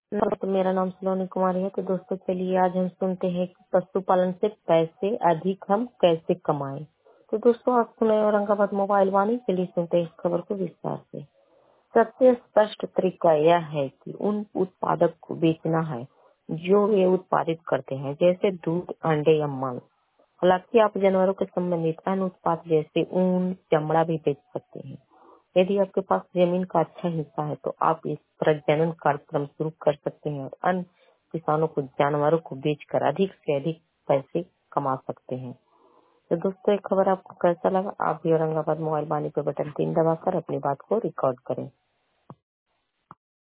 तो मेरा नाम सलोनी कुमारी है। तो दोस्तों चलिए आज हम सुनते हैं कि पशुपालन से पैसे अधिक हम कैसे कमाएं। तो दोस्तों आप सुने औरंगाबाद मोबाइल वाणी, चलिए सुनते हैं इस खबर को विस्तार से। सबसे स्पष्ट तरीका यह है कि उन उत्पादक को बेचना है जो वे उत्पादित करते हैं, जैसे दूध, अंडे या मांस। हालांकि आप जानवरों के संबंधित अन्य उत्पाद जैसे ऊन, चमड़ा भी बेच सकते हैं। यदि आपके पास जमीन का अच्छा हिस्सा है तो आप इस प्रजनन कार्यक्रम शुरू कर सकते हैं और अन्य किसानों को जानवरों को बेचकर अधिक से अधिक पैसे कमा सकते हैं। तो दोस्तों एक खबर आपको कैसा लगा? आप भी औरंगाबाद मोबाइल वाणी पे बटन 3 दबाकर अपनी बात को रिकॉर्ड करें।